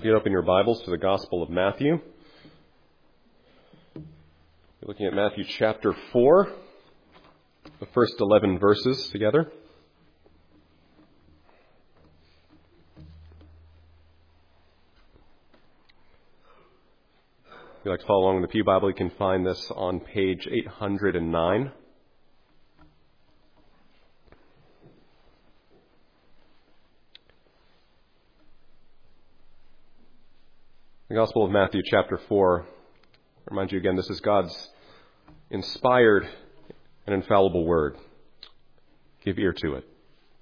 If you open your Bibles to the Gospel of Matthew, we're looking at Matthew chapter 4, the first 11 verses together. If you'd like to follow along with the Pew Bible, you can find this on page 809. The Gospel of Matthew chapter 4, I remind you again, this is God's inspired and infallible word. Give ear to it.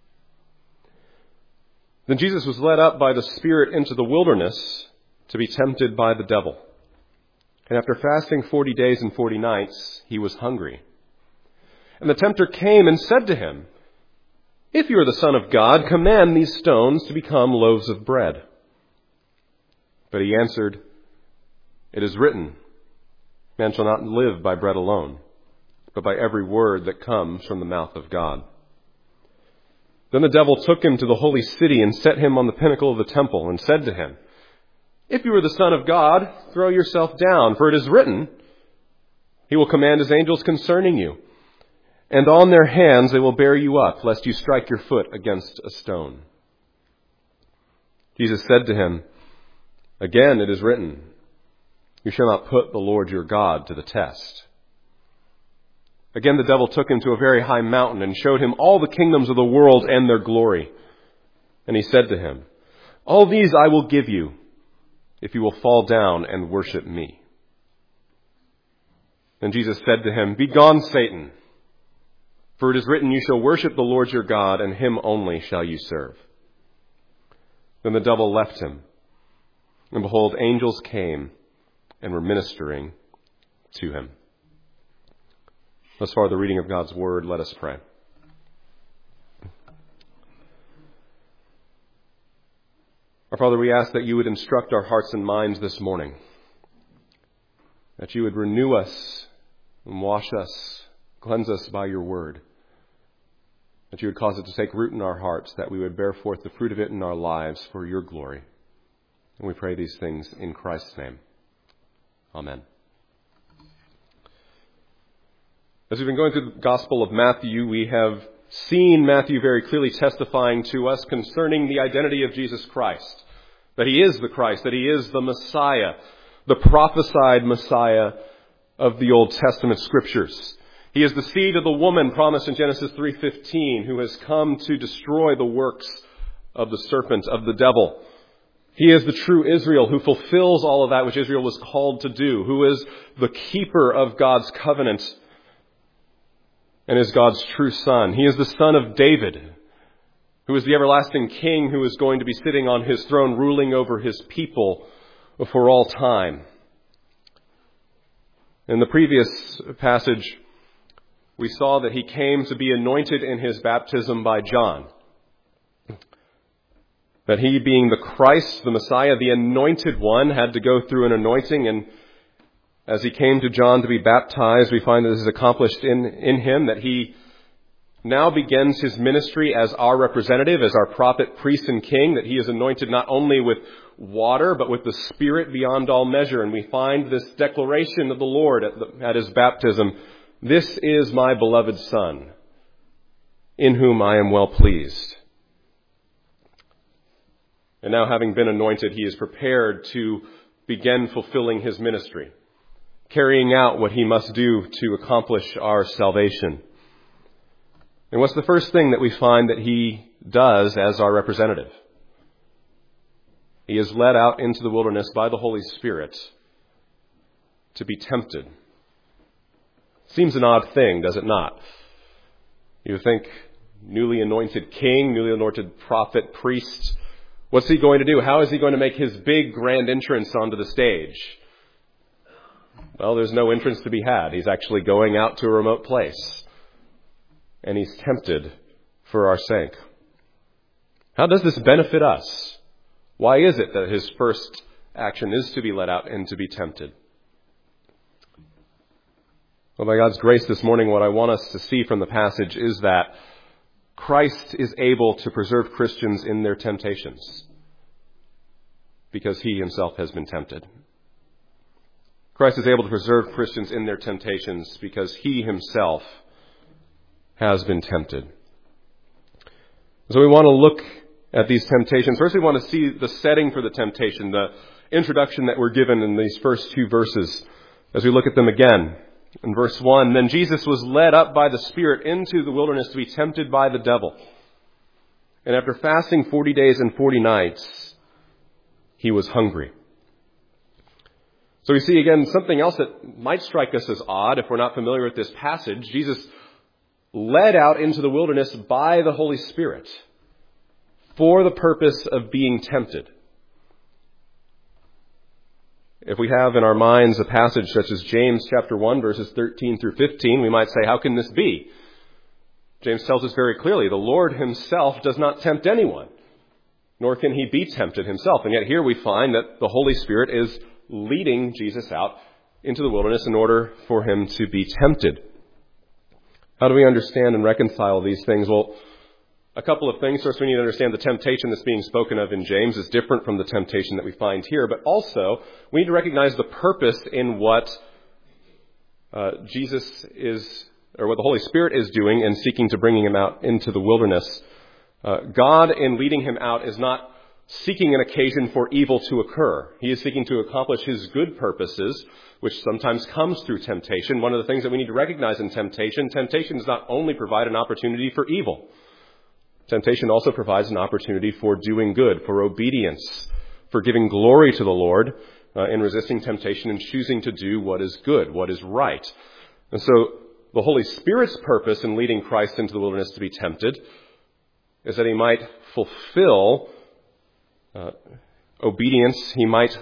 Then Jesus was led up by the Spirit into the wilderness to be tempted by the devil. And after fasting 40 days and 40 nights, he was hungry. And the tempter came and said to him, "If you are the Son of God, command these stones to become loaves of bread." But he answered, "It is written, man shall not live by bread alone, but by every word that comes from the mouth of God." Then the devil took him to the holy city and set him on the pinnacle of the temple and said to him, "If you are the Son of God, throw yourself down, for it is written, he will command his angels concerning you, and on their hands they will bear you up, lest you strike your foot against a stone." Jesus said to him, "Again it is written, you shall not put the Lord your God to the test." Again the devil took him to a very high mountain and showed him all the kingdoms of the world and their glory. And he said to him, "All these I will give you, if you will fall down and worship me." Then Jesus said to him, "Begone, Satan, for it is written, you shall worship the Lord your God, and him only shall you serve." Then the devil left him. And behold, angels came and were ministering to him. Thus far, the reading of God's word. Let us pray. Our Father, we ask that you would instruct our hearts and minds this morning, that you would renew us and wash us, cleanse us by your word, that you would cause it to take root in our hearts, that we would bear forth the fruit of it in our lives for your glory. And we pray these things in Christ's name. Amen. As we've been going through the Gospel of Matthew, we have seen Matthew very clearly testifying to us concerning the identity of Jesus Christ, that he is the Christ, that he is the Messiah, the prophesied Messiah of the Old Testament Scriptures. He is the seed of the woman promised in Genesis 3:15, who has come to destroy the works of the serpent, of the devil. He is the true Israel who fulfills all of that which Israel was called to do, who is the keeper of God's covenant and is God's true son. He is the son of David, who is the everlasting king who is going to be sitting on his throne ruling over his people for all time. In the previous passage, we saw that he came to be anointed in his baptism by John. That he, being the Christ, the Messiah, the anointed one, had to go through an anointing. And as he came to John to be baptized, we find that this is accomplished in him, that he now begins his ministry as our representative, as our prophet, priest, and king, that he is anointed not only with water, but with the Spirit beyond all measure. And we find this declaration of the Lord at his baptism, "This is my beloved Son, in whom I am well pleased." And now, having been anointed, he is prepared to begin fulfilling his ministry, carrying out what he must do to accomplish our salvation. And what's the first thing that we find that he does as our representative? He is led out into the wilderness by the Holy Spirit to be tempted. Seems an odd thing, does it not? You think, newly anointed king, newly anointed prophet, priest, what's he going to do? How is he going to make his big grand entrance onto the stage? Well, there's no entrance to be had. He's actually going out to a remote place. And he's tempted for our sake. How does this benefit us? Why is it that his first action is to be led out and to be tempted? Well, by God's grace this morning, what I want us to see from the passage is that Christ is able to preserve Christians in their temptations. because he himself has been tempted. Christ is able to preserve Christians in their temptations because he himself has been tempted. So we want to look at these temptations. First, we want to see the setting for the temptation, the introduction that we're given in these first two verses as we look at them again. In verse 1, then Jesus was led up by the Spirit into the wilderness to be tempted by the devil. And after fasting 40 days and 40 nights, he was hungry. So we see again something else that might strike us as odd if we're not familiar with this passage. Jesus led out into the wilderness by the Holy Spirit for the purpose of being tempted. If we have in our minds a passage such as James chapter 1, verses 13 through 15, we might say, how can this be? James tells us very clearly, the Lord himself does not tempt anyone, nor can he be tempted himself. And yet here we find that the Holy Spirit is leading Jesus out into the wilderness in order for him to be tempted. How do we understand and reconcile these things? Well, a couple of things. First, we need to understand the temptation that's being spoken of in James is different from the temptation that we find here. But also, we need to recognize the purpose in what Jesus is, or what the Holy Spirit is doing in seeking to bringing him out into the wilderness. God, in leading him out, is not seeking an occasion for evil to occur. He is seeking to accomplish his good purposes, which sometimes comes through temptation. One of the things that we need to recognize in temptation does not only provide an opportunity for evil. Temptation also provides an opportunity for doing good, for obedience, for giving glory to the Lord in resisting temptation and choosing to do what is good, what is right. And so the Holy Spirit's purpose in leading Christ into the wilderness to be tempted is that he might fulfill obedience. He might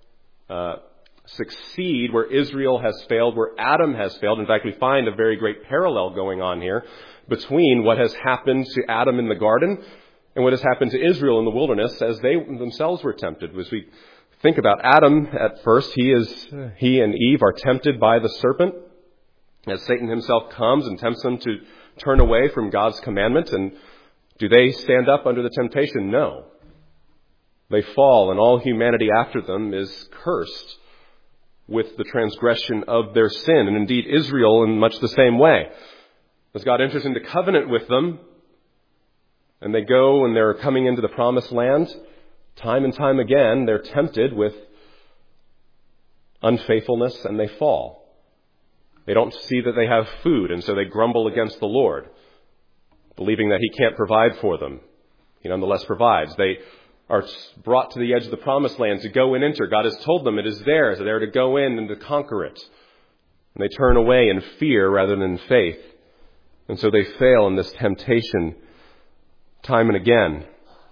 succeed where Israel has failed, where Adam has failed. In fact, we find a very great parallel going on here between what has happened to Adam in the garden and what has happened to Israel in the wilderness as they themselves were tempted. As we think about Adam at first, he and Eve are tempted by the serpent as Satan himself comes and tempts them to turn away from God's commandment. And do they stand up under the temptation? No. They fall, and all humanity after them is cursed with the transgression of their sin. And indeed, Israel in much the same way. As God enters into covenant with them, and they go and they're coming into the promised land, time and time again, they're tempted with unfaithfulness and they fall. They don't see that they have food, and so they grumble against the Lord, believing that he can't provide for them. He nonetheless provides. They are brought to the edge of the promised land to go and enter. God has told them it is theirs. They're to go in and to conquer it. And they turn away in fear rather than in faith. And so they fail in this temptation time and again.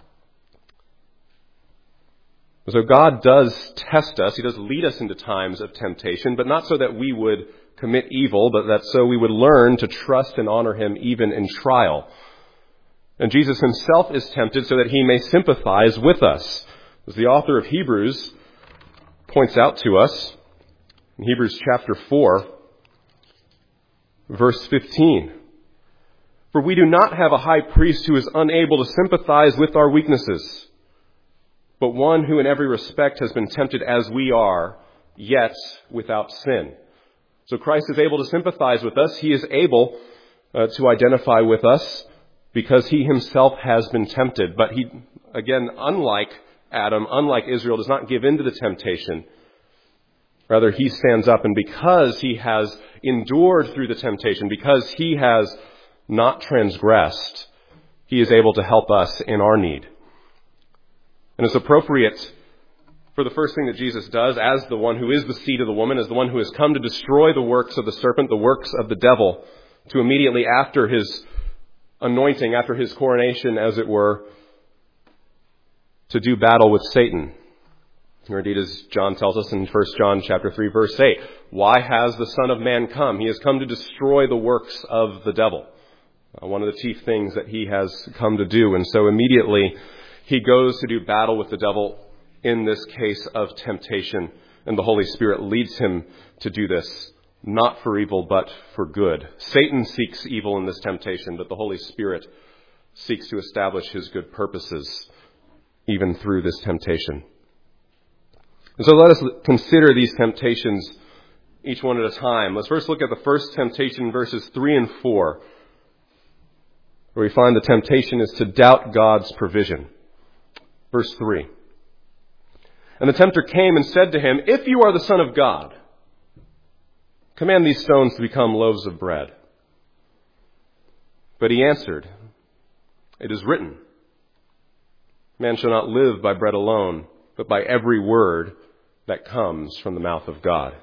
So God does test us. He does lead us into times of temptation, but not so that we would commit evil, but that so we would learn to trust and honor him even in trial. And Jesus himself is tempted so that he may sympathize with us. As the author of Hebrews points out to us, in Hebrews chapter 4, verse 15, for we do not have a high priest who is unable to sympathize with our weaknesses, but one who in every respect has been tempted as we are, yet without sin. So Christ is able to sympathize with us. He is able to identify with us because he himself has been tempted. But he, again, unlike Adam, unlike Israel, does not give in to the temptation. Rather, he stands up, and because he has endured through the temptation, because he has not transgressed, he is able to help us in our need. And it's appropriate for the first thing that Jesus does as the one who is the seed of the woman, as the one who has come to destroy the works of the serpent, the works of the devil, to immediately after his anointing, after his coronation, as it were, to do battle with Satan. Or indeed, as John tells us in 1 John chapter 3, verse 8, why has the Son of Man come? He has come to destroy the works of the devil. One of the chief things that he has come to do. And so immediately he goes to do battle with the devil in this case of temptation. And the Holy Spirit leads him to do this, not for evil, but for good. Satan seeks evil in this temptation, but the Holy Spirit seeks to establish his good purposes even through this temptation. And so let us consider these temptations each one at a time. Let's first look at the first temptation, verses 3 and 4, where we find the temptation is to doubt God's provision. Verse 3. And the tempter came and said to him, "If you are the Son of God, command these stones to become loaves of bread." But he answered, "It is written, man shall not live by bread alone, but by every word that comes from the mouth of God."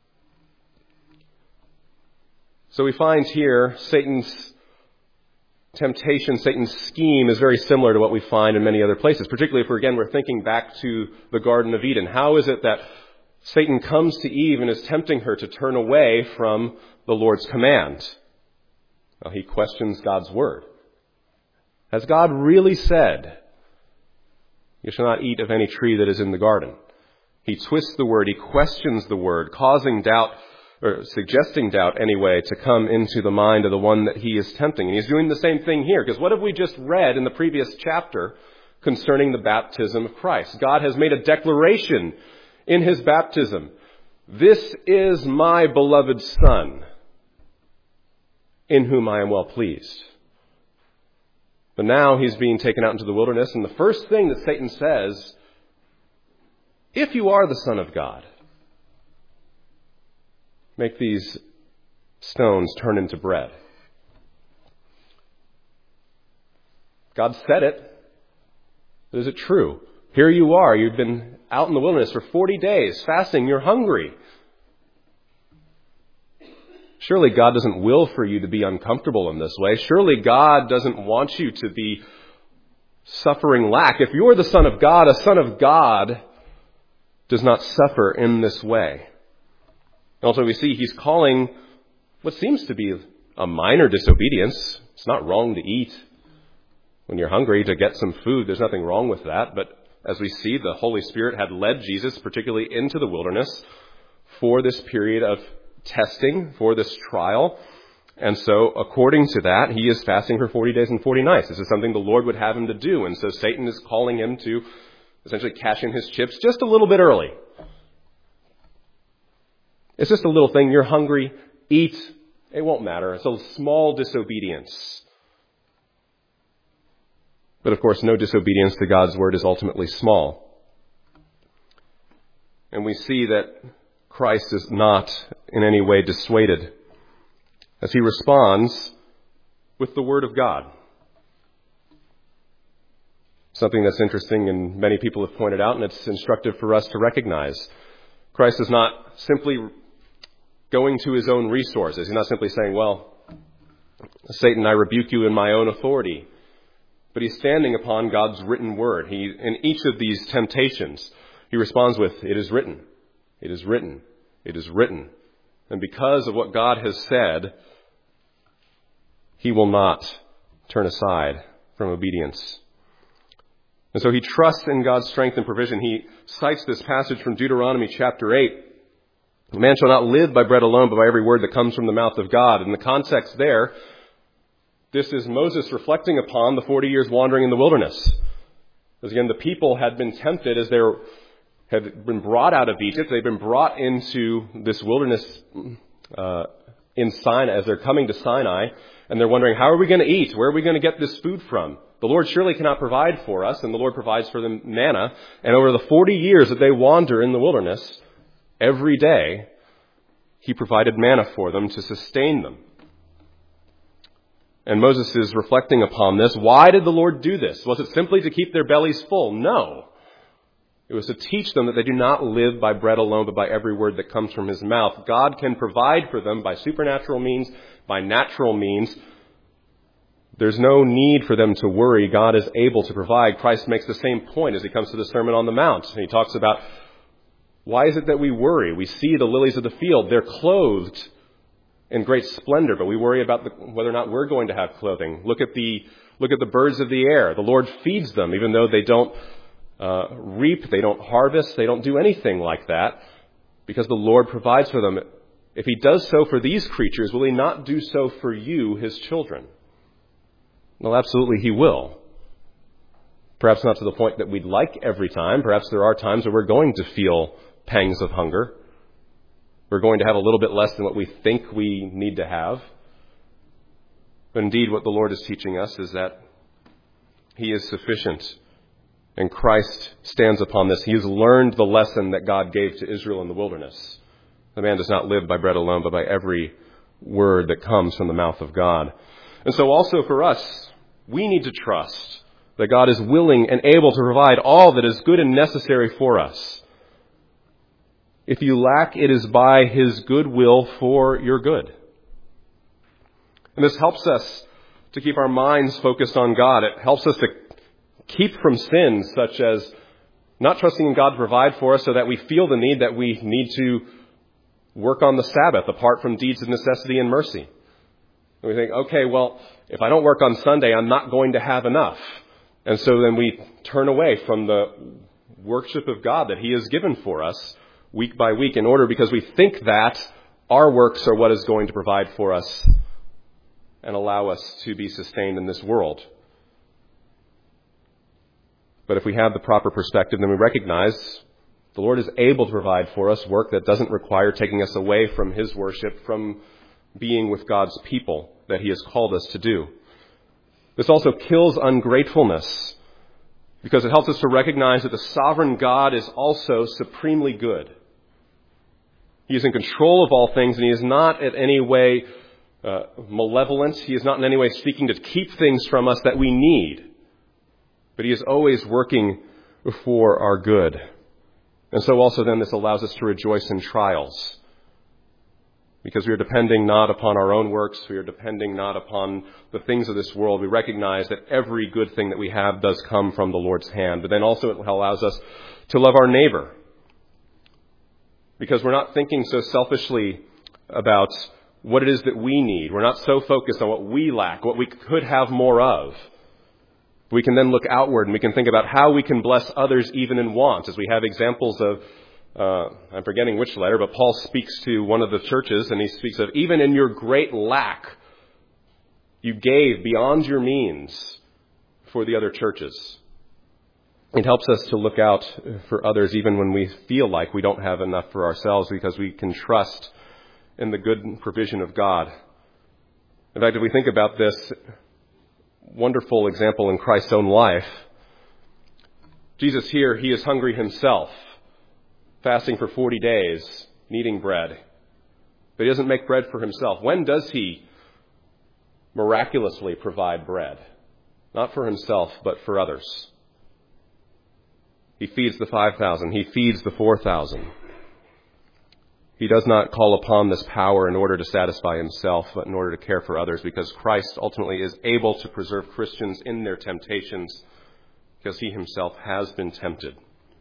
So we find here Satan's temptation, Satan's scheme is very similar to what we find in many other places, particularly if we're thinking back to the Garden of Eden. How is it that Satan comes to Eve and is tempting her to turn away from the Lord's command? Well, he questions God's word. Has God really said, "You shall not eat of any tree that is in the garden"? He twists the word, he questions the word, causing doubt, or suggesting doubt anyway, to come into the mind of the one that he is tempting. And he's doing the same thing here, because what have we just read in the previous chapter concerning the baptism of Christ? God has made a declaration in his baptism. "This is my beloved Son, in whom I am well pleased." But now he's being taken out into the wilderness, and the first thing that Satan says, "If you are the Son of God, make these stones turn into bread." God said it. But is it true? Here you are. You've been out in the wilderness for 40 days, fasting. You're hungry. Surely God doesn't will for you to be uncomfortable in this way. Surely God doesn't want you to be suffering lack. If you're the Son of God, a son of God does not suffer in this way. Also, we see he's calling what seems to be a minor disobedience. It's not wrong to eat when you're hungry, to get some food. There's nothing wrong with that. But as we see, the Holy Spirit had led Jesus particularly into the wilderness for this period of testing, for this trial. And so, according to that, he is fasting for 40 days and 40 nights. This is something the Lord would have him to do. And so Satan is calling him to essentially cash in his chips just a little bit early. It's just a little thing. You're hungry. Eat. It won't matter. It's a small disobedience. But of course, no disobedience to God's word is ultimately small. And we see that Christ is not in any way dissuaded as he responds with the word of God. Something that's interesting and many people have pointed out, and it's instructive for us to recognize. Christ is not simply going to his own resources. He's not simply saying, "Well, Satan, I rebuke you in my own authority." But he's standing upon God's written word. In each of these temptations, he responds with, "It is written. It is written. It is written." And because of what God has said, he will not turn aside from obedience. And so he trusts in God's strength and provision. He cites this passage from Deuteronomy chapter 8. "Man shall not live by bread alone, but by every word that comes from the mouth of God." In the context there, this is Moses reflecting upon the 40 years wandering in the wilderness. As again, the people had been tempted as they had been brought out of Egypt. They've been brought into this wilderness in Sinai, as they're coming to Sinai, and they're wondering, how are we going to eat? Where are we going to get this food from? The Lord surely cannot provide for us, and the Lord provides for them manna. And over the 40 years that they wander in the wilderness, every day, he provided manna for them to sustain them. And Moses is reflecting upon this. Why did the Lord do this? Was it simply to keep their bellies full? No. It was to teach them that they do not live by bread alone, but by every word that comes from his mouth. God can provide for them by supernatural means, by natural means. There's no need for them to worry. God is able to provide. Christ makes the same point as he comes to the Sermon on the Mount. And he talks about, why is it that we worry? We see the lilies of the field. They're clothed in great splendor, but we worry about whether or not we're going to have clothing. Look at the birds of the air. The Lord feeds them, even though they don't reap, they don't harvest, they don't do anything like that, because the Lord provides for them. If he does so for these creatures, will he not do so for you, his children? Well, absolutely he will. Perhaps not to the point that we'd like every time. Perhaps there are times where we're going to feel pangs of hunger. We're going to have a little bit less than what we think we need to have. But indeed, what the Lord is teaching us is that He is sufficient. And Christ stands upon this. He has learned the lesson that God gave to Israel in the wilderness. The man does not live by bread alone, but by every word that comes from the mouth of God. And so also for us, we need to trust that God is willing and able to provide all that is good and necessary for us. If you lack, it is by His good will for your good. And this helps us to keep our minds focused on God. It helps us to keep from sins such as not trusting in God to provide for us so that we feel the need that we need to work on the Sabbath apart from deeds of necessity and mercy. And we think, okay, well, if I don't work on Sunday, I'm not going to have enough. And so then we turn away from the worship of God that He has given for us week by week in order because we think that our works are what is going to provide for us and allow us to be sustained in this world. But if we have the proper perspective, then we recognize the Lord is able to provide for us work that doesn't require taking us away from His worship, from being with God's people that He has called us to do. This also kills ungratefulness because it helps us to recognize that the sovereign God is also supremely good. He is in control of all things, and He is not in any way malevolent. He is not in any way seeking to keep things from us that we need. But He is always working for our good. And so also then this allows us to rejoice in trials. Because we are depending not upon our own works, we are depending not upon the things of this world. We recognize that every good thing that we have does come from the Lord's hand. But then also it allows us to love our neighbor. Because we're not thinking so selfishly about what it is that we need. We're not so focused on what we lack, what we could have more of. We can then look outward and we can think about how we can bless others even in want, as we have examples of, I'm forgetting which letter, but Paul speaks to one of the churches and he speaks of, even in your great lack, you gave beyond your means for the other churches. It helps us to look out for others even when we feel like we don't have enough for ourselves because we can trust in the good provision of God. In fact, if we think about this wonderful example in Christ's own life, Jesus here, He is hungry Himself, fasting for 40 days, needing bread. But He doesn't make bread for Himself. When does He miraculously provide bread? Not for Himself, but for others. He feeds the 5,000. He feeds the 4,000. He does not call upon this power in order to satisfy Himself, but in order to care for others, because Christ ultimately is able to preserve Christians in their temptations, because He Himself has been tempted.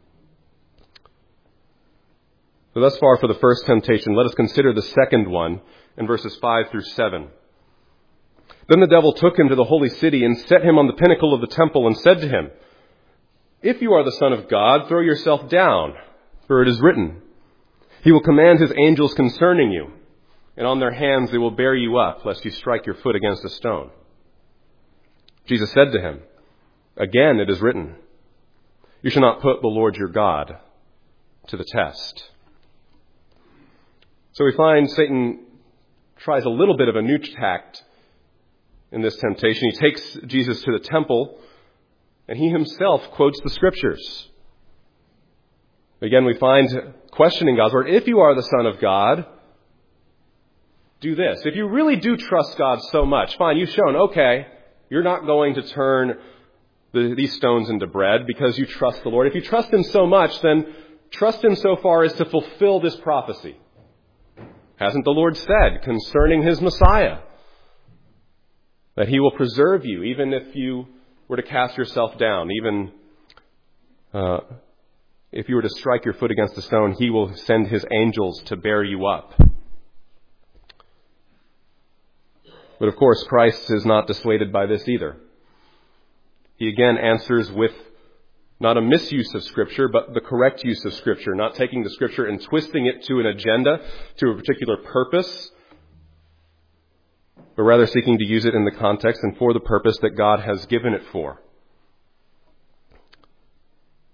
So thus far for the first temptation, let us consider the second one in verses 5 through 7. Then the devil took him to the holy city and set him on the pinnacle of the temple and said to him, "If you are the Son of God, throw yourself down, for it is written, He will command His angels concerning you, and on their hands they will bear you up, lest you strike your foot against a stone." Jesus said to him, "Again it is written, You shall not put the Lord your God to the test." So we find Satan tries a little bit of a new tact in this temptation. He takes Jesus to the temple, and he himself quotes the Scriptures. Again, we find questioning God's word. If you are the Son of God, do this. If you really do trust God so much, fine, you've shown, okay, you're not going to turn these stones into bread because you trust the Lord. If you trust Him so much, then trust Him so far as to fulfill this prophecy. Hasn't the Lord said concerning His Messiah that He will preserve you even if you were to cast yourself down, even if you were to strike your foot against a stone, He will send His angels to bear you up. But of course, Christ is not dissuaded by this either. He again answers with not a misuse of Scripture, but the correct use of Scripture, not taking the Scripture and twisting it to an agenda, to a particular purpose, but rather seeking to use it in the context and for the purpose that God has given it for.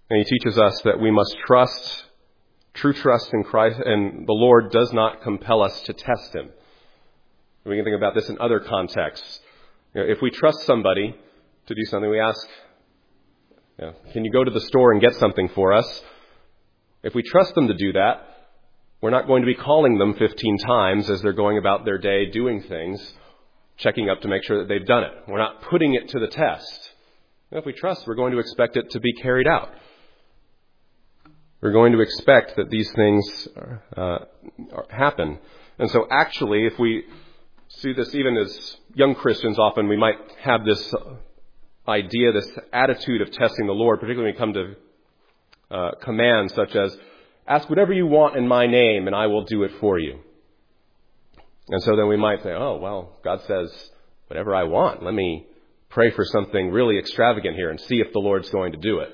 And he teaches us that we must trust, true trust in Christ, and the Lord does not compel us to test him. We can think about this in other contexts. If we trust somebody to do something, we ask, can you go to the store and get something for us? If we trust them to do that, we're not going to be calling them 15 times as they're going about their day doing things, checking up to make sure that they've done it. We're not putting it to the test. If we trust, we're going to expect it to be carried out. We're going to expect that these things happen. And so actually, if we see this even as young Christians, often we might have this idea, this attitude of testing the Lord, particularly when we come to commands such as, ask whatever you want in my name and I will do it for you. And so then we might say, oh, well, God says, whatever I want. Let me pray for something really extravagant here and see if the Lord's going to do it.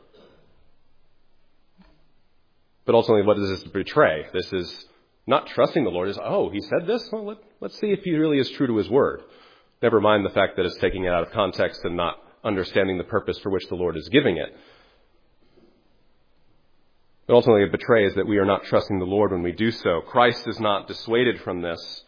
But ultimately, what does this betray? This is not trusting the Lord. Is, oh, he said this? Well, let's see if he really is true to his word. Never mind the fact that it's taking it out of context and not understanding the purpose for which the Lord is giving it. But ultimately, it betrays that we are not trusting the Lord when we do so. Christ is not dissuaded from this.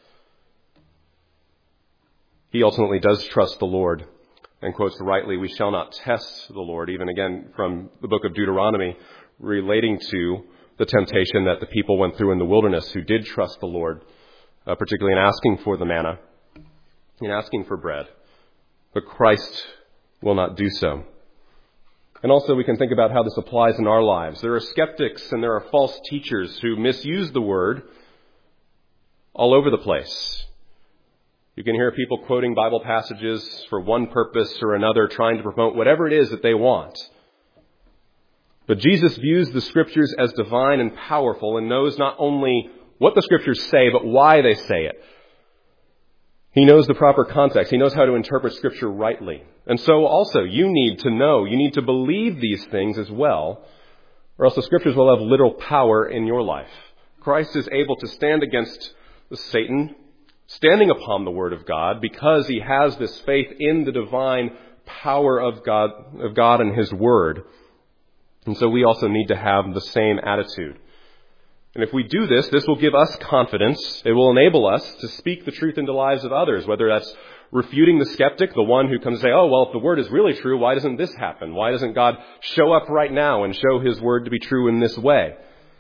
He ultimately does trust the Lord and quotes rightly, we shall not test the Lord, even again from the book of Deuteronomy, relating to the temptation that the people went through in the wilderness who did trust the Lord, particularly in asking for the manna, in asking for bread. But Christ will not do so. And also we can think about how this applies in our lives. There are skeptics and there are false teachers who misuse the word all over the place. You can hear people quoting Bible passages for one purpose or another, trying to promote whatever it is that they want. But Jesus views the Scriptures as divine and powerful and knows not only what the Scriptures say, but why they say it. He knows the proper context. He knows how to interpret Scripture rightly. And so also you need to know, you need to believe these things as well, or else the Scriptures will have little power in your life. Christ is able to stand against Satan, standing upon the Word of God, because he has this faith in the divine power of God and His Word. And so we also need to have the same attitude. And if we do this, this will give us confidence. It will enable us to speak the truth into the lives of others, whether that's refuting the skeptic, the one who comes and say, oh, well, if the Word is really true, why doesn't this happen? Why doesn't God show up right now and show His Word to be true in this way?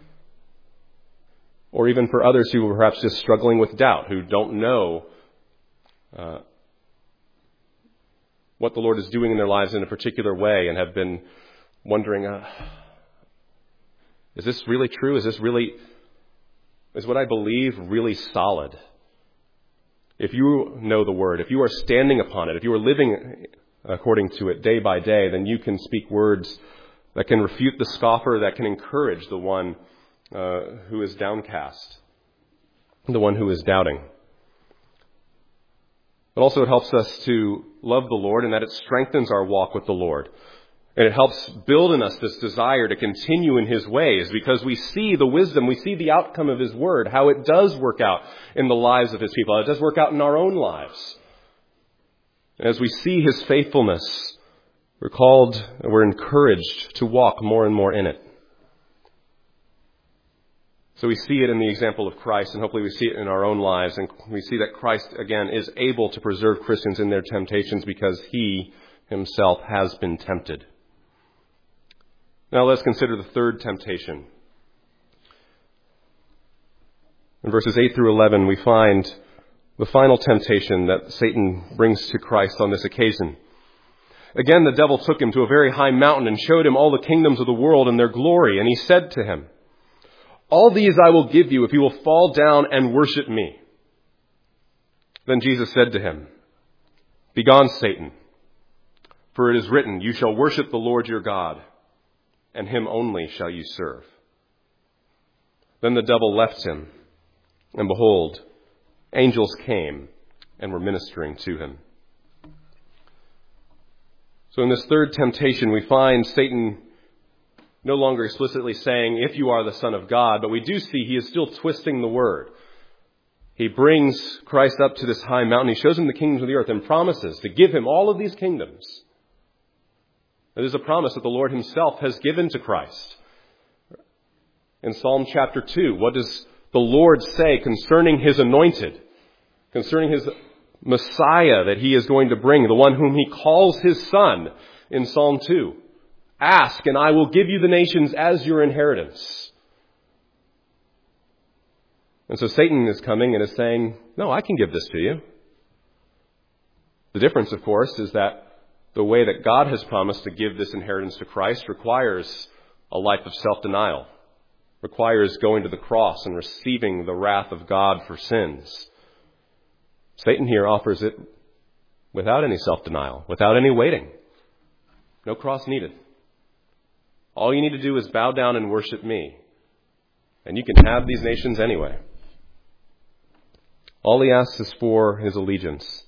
Or even for others who are perhaps just struggling with doubt, who don't know what the Lord is doing in their lives in a particular way and have been wondering, is this really true? Is what I believe really solid? If you know the Word, if you are standing upon it, if you are living according to it day by day, then you can speak words that can refute the scoffer, that can encourage the one who is downcast, the one who is doubting. But also it helps us to love the Lord, and that it strengthens our walk with the Lord. And it helps build in us this desire to continue in His ways, because we see the wisdom, we see the outcome of His Word, how it does work out in the lives of His people, how it does work out in our own lives. And as we see His faithfulness, we're encouraged to walk more and more in it. So we see it in the example of Christ, and hopefully we see it in our own lives, and we see that Christ, again, is able to preserve Christians in their temptations because He Himself has been tempted. Now let's consider the third temptation. In verses 8 through 11, we find the final temptation that Satan brings to Christ on this occasion. Again, the devil took him to a very high mountain and showed him all the kingdoms of the world and their glory. And he said to him, all these I will give you if you will fall down and worship me. Then Jesus said to him, begone, Satan, for it is written, you shall worship the Lord your God, and Him only shall you serve. Then the devil left him, and behold, angels came and were ministering to him. So in this third temptation, we find Satan no longer explicitly saying, if you are the Son of God, but we do see he is still twisting the word. He brings Christ up to this high mountain. He shows him the kingdoms of the earth and promises to give him all of these kingdoms. It is a promise that the Lord himself has given to Christ. In Psalm chapter 2, what does the Lord say concerning his anointed, concerning his Messiah that he is going to bring, the one whom he calls his son in Psalm 2? Ask, and I will give you the nations as your inheritance. And so Satan is coming and is saying, no, I can give this to you. The difference, of course, is that the way that God has promised to give this inheritance to Christ requires a life of self-denial, requires going to the cross and receiving the wrath of God for sins. Satan here offers it without any self-denial, without any waiting. No cross needed. All you need to do is bow down and worship me, and you can have these nations anyway. All he asks is for his allegiance.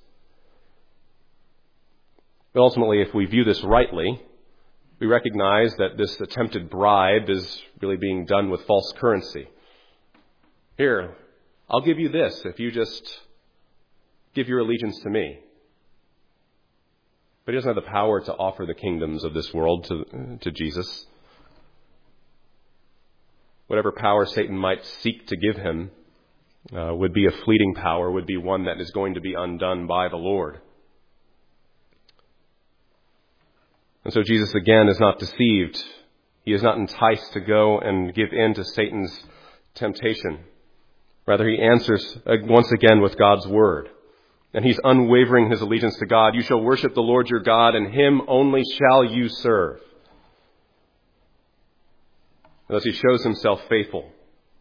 But ultimately, if we view this rightly, we recognize that this attempted bribe is really being done with false currency. Here, I'll give you this if you just give your allegiance to me. But he doesn't have the power to offer the kingdoms of this world to Jesus. Whatever power Satan might seek to give him would be a fleeting power, would be one that is going to be undone by the Lord. And so Jesus again is not deceived. He is not enticed to go and give in to Satan's temptation. Rather, he answers once again with God's word. And he's unwavering his allegiance to God. You shall worship the Lord your God, and him only shall you serve. And thus he shows himself faithful.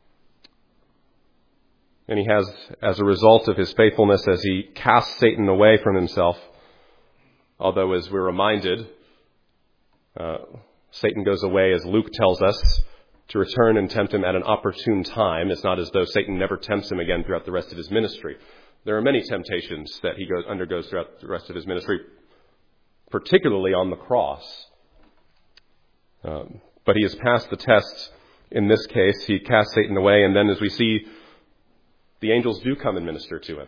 And he has, as a result of his faithfulness, as he casts Satan away from himself, although as we're reminded, Satan goes away, as Luke tells us, to return and tempt him at an opportune time. It's not as though Satan never tempts him again throughout the rest of his ministry. There are many temptations that he undergoes throughout the rest of his ministry, particularly on the cross. But he has passed the test in this case. He casts Satan away, and then as we see, the angels do come and minister to him.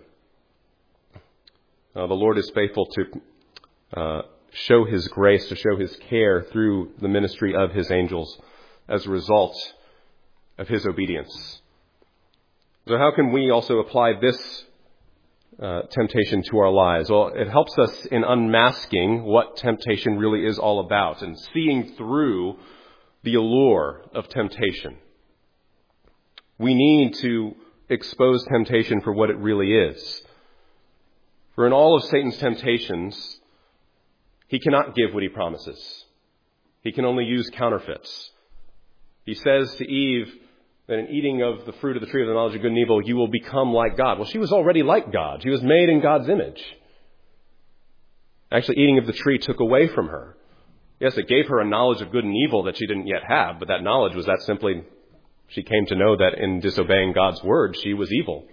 The Lord is faithful to show his grace, to show his care through the ministry of his angels as a result of his obedience. So how can we also apply this temptation to our lives? Well, it helps us in unmasking what temptation really is all about and seeing through the allure of temptation. We need to expose temptation for what it really is. For in all of Satan's temptations, he cannot give what he promises. He can only use counterfeits. He says to Eve that in eating of the fruit of the tree of the knowledge of good and evil, you will become like God. Well, she was already like God. She was made in God's image. Actually, eating of the tree took away from her. Yes, it gave her a knowledge of good and evil that she didn't yet have, but that knowledge was that simply she came to know that in disobeying God's word, she was evil.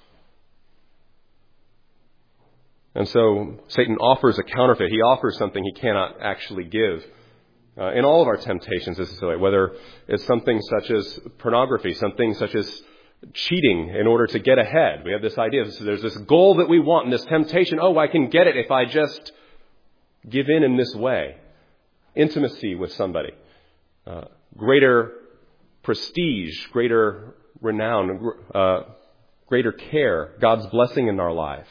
And so Satan offers a counterfeit. He offers something he cannot actually give. In all of our temptations, this is the way, whether it's something such as pornography, something such as cheating in order to get ahead. We have this idea, there's this goal that we want and this temptation, I can get it if I just give in this way. Intimacy with somebody, greater prestige, greater renown, greater care, God's blessing in our life.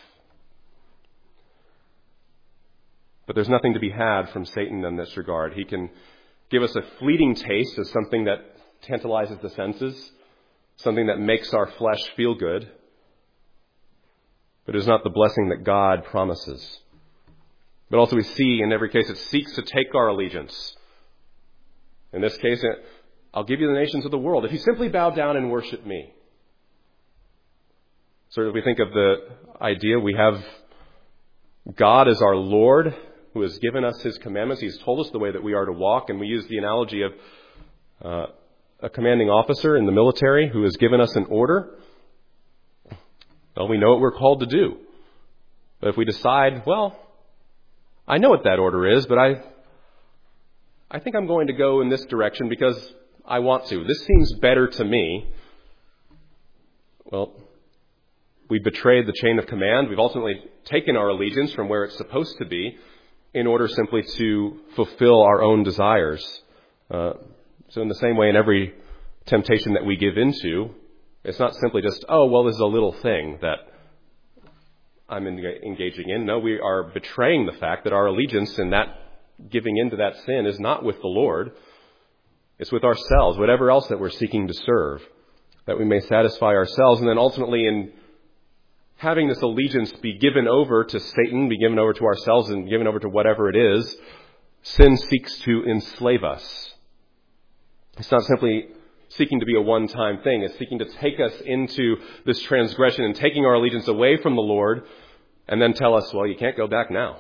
But there's nothing to be had from Satan in this regard. He can give us a fleeting taste of something that tantalizes the senses, something that makes our flesh feel good, but it is not the blessing that God promises. But also we see in every case it seeks to take our allegiance. In this case, I'll give you the nations of the world if you simply bow down and worship me. So if we think of the idea, we have God as our Lord, who has given us his commandments. He's told us the way that we are to walk, and we use the analogy of a commanding officer in the military who has given us an order. Well, we know what we're called to do. But if we decide, I know what that order is, but I think I'm going to go in this direction because I want to. This seems better to me. Well, we betrayed the chain of command. We've ultimately taken our allegiance from where it's supposed to be in order simply to fulfill our own desires. So in the same way, in every temptation that we give into, it's not simply just, oh, well, this is a little thing that I'm engaging in. No, we are betraying the fact that our allegiance in that giving into that sin is not with the Lord. It's with ourselves, whatever else that we're seeking to serve, that we may satisfy ourselves. And then ultimately in having this allegiance be given over to Satan, be given over to ourselves, and given over to whatever it is, sin seeks to enslave us. It's not simply seeking to be a one-time thing. It's seeking to take us into this transgression and taking our allegiance away from the Lord and then tell us, well, you can't go back now.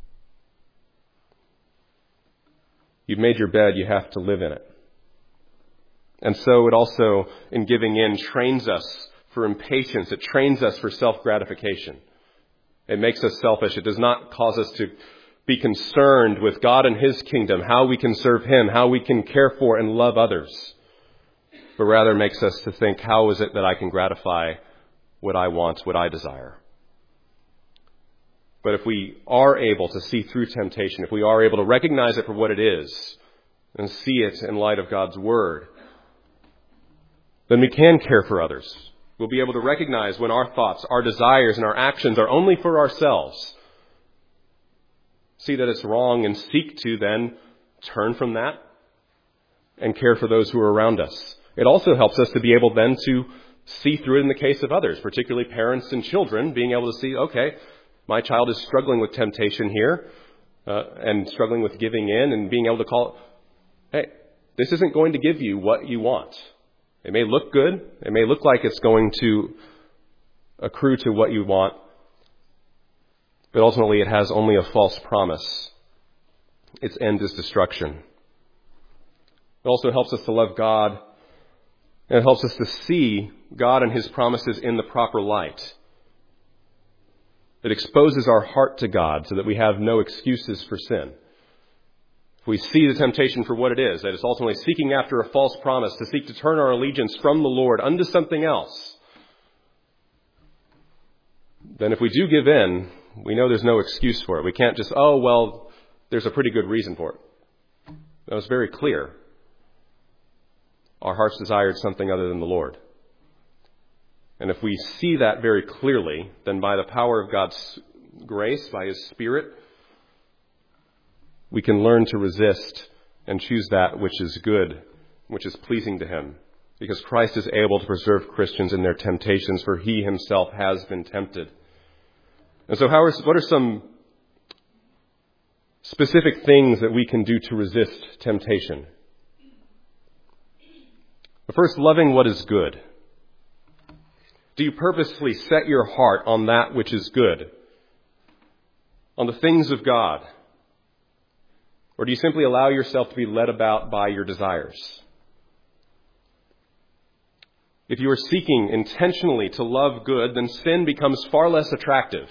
You've made your bed, you have to live in it. And so it also, in giving in, trains us for impatience. It trains us for self-gratification. It makes us selfish. It does not cause us to be concerned with God and His kingdom, how we can serve Him, how we can care for and love others, but rather makes us to think, how is it that I can gratify what I want, what I desire? But if we are able to see through temptation, if we are able to recognize it for what it is and see it in light of God's Word, then we can care for others. We'll be able to recognize when our thoughts, our desires, and our actions are only for ourselves. See that it's wrong and seek to then turn from that and care for those who are around us. It also helps us to be able then to see through it in the case of others, particularly parents and children, being able to see, okay, my child is struggling with temptation here and struggling with giving in, and being able to call, hey, this isn't going to give you what you want. It may look good. It may look like it's going to accrue to what you want, but ultimately it has only a false promise. Its end is destruction. It also helps us to love God, and it helps us to see God and His promises in the proper light. It exposes our heart to God so that we have no excuses for sin. If we see the temptation for what it is, that it's ultimately seeking after a false promise, to seek to turn our allegiance from the Lord unto something else, then if we do give in, we know there's no excuse for it. We can't just, oh, well, there's a pretty good reason for it. That was very clear. Our hearts desired something other than the Lord. And if we see that very clearly, then by the power of God's grace, by His Spirit, we can learn to resist and choose that which is good, which is pleasing to Him. Because Christ is able to preserve Christians in their temptations, for He Himself has been tempted. And so what are some specific things that we can do to resist temptation? First, loving what is good. Do you purposefully set your heart on that which is good? On the things of God? Or do you simply allow yourself to be led about by your desires? If you are seeking intentionally to love good, then sin becomes far less attractive.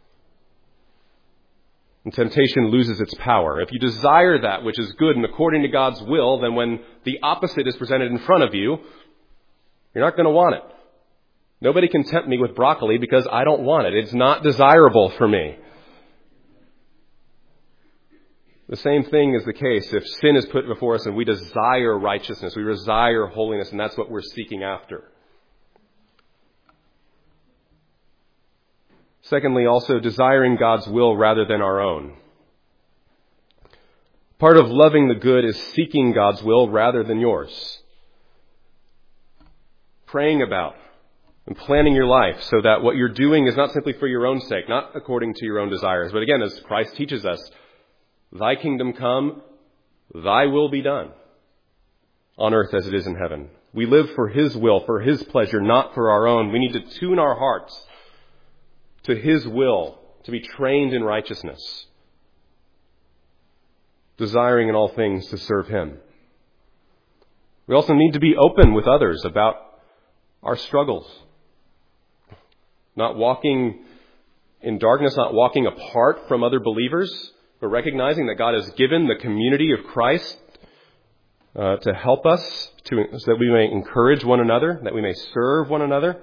And temptation loses its power. If you desire that which is good and according to God's will, then when the opposite is presented in front of you, you're not going to want it. Nobody can tempt me with broccoli because I don't want it. It's not desirable for me. The same thing is the case if sin is put before us and we desire righteousness, we desire holiness, and that's what we're seeking after. Secondly, also desiring God's will rather than our own. Part of loving the good is seeking God's will rather than yours. Praying about and planning your life so that what you're doing is not simply for your own sake, not according to your own desires, but again, as Christ teaches us, Thy kingdom come, Thy will be done, on earth as it is in heaven. We live for His will, for His pleasure, not for our own. We need to tune our hearts to His will, to be trained in righteousness, desiring in all things to serve Him. We also need to be open with others about our struggles. Not walking in darkness, not walking apart from other believers, but recognizing that God has given the community of Christ to help us, so that we may encourage one another, that we may serve one another.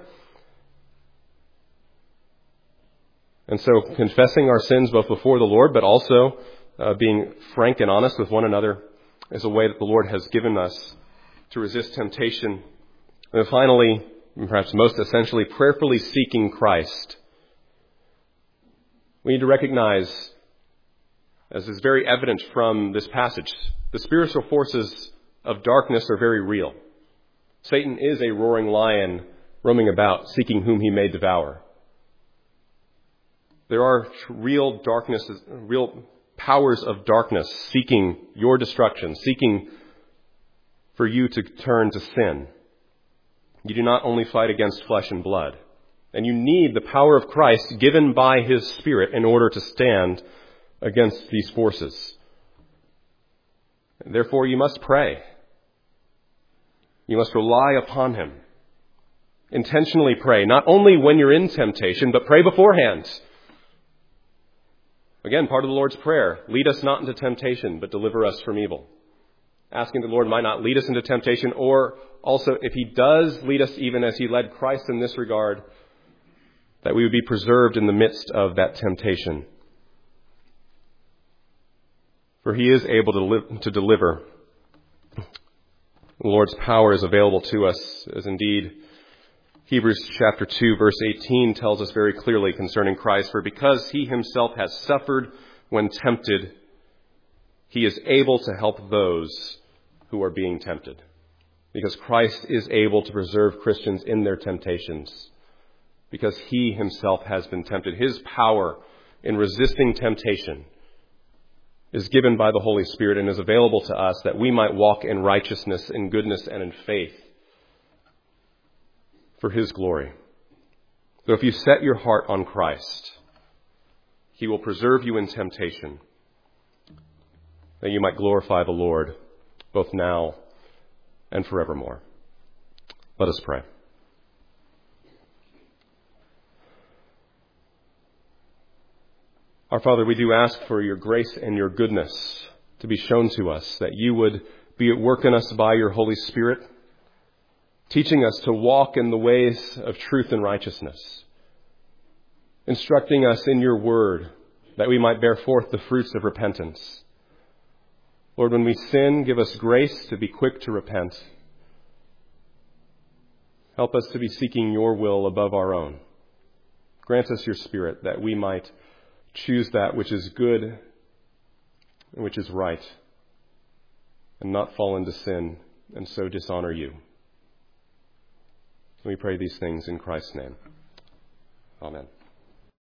And so confessing our sins both before the Lord, but also being frank and honest with one another is a way that the Lord has given us to resist temptation. And then finally, and perhaps most essentially, prayerfully seeking Christ. We need to recognize, as is very evident from this passage, the spiritual forces of darkness are very real. Satan is a roaring lion roaming about, seeking whom he may devour. There are real powers of darkness seeking your destruction, seeking for you to turn to sin. You do not only fight against flesh and blood, and you need the power of Christ given by His Spirit in order to stand against these forces. Therefore, you must pray. You must rely upon Him. Intentionally pray, not only when you're in temptation, but pray beforehand. Again, part of the Lord's Prayer, lead us not into temptation, but deliver us from evil. Asking the Lord might not lead us into temptation, or also if He does lead us even as He led Christ in this regard, that we would be preserved in the midst of that temptation. For He is able to deliver. The Lord's power is available to us, as indeed Hebrews chapter 2, verse 18 tells us very clearly concerning Christ. For because He Himself has suffered when tempted, He is able to help those who are being tempted. Because Christ is able to preserve Christians in their temptations. Because He Himself has been tempted. His power in resisting temptation is given by the Holy Spirit and is available to us that we might walk in righteousness, in goodness, and in faith for His glory. So if you set your heart on Christ, He will preserve you in temptation, that you might glorify the Lord both now and forevermore. Let us pray. Our Father, we do ask for your grace and your goodness to be shown to us, that you would be at work in us by your Holy Spirit, teaching us to walk in the ways of truth and righteousness, instructing us in your word that we might bear forth the fruits of repentance. Lord, when we sin, give us grace to be quick to repent. Help us to be seeking your will above our own. Grant us your Spirit that we might choose that which is good and which is right, and not fall into sin and so dishonor you. We pray these things in Christ's name. Amen.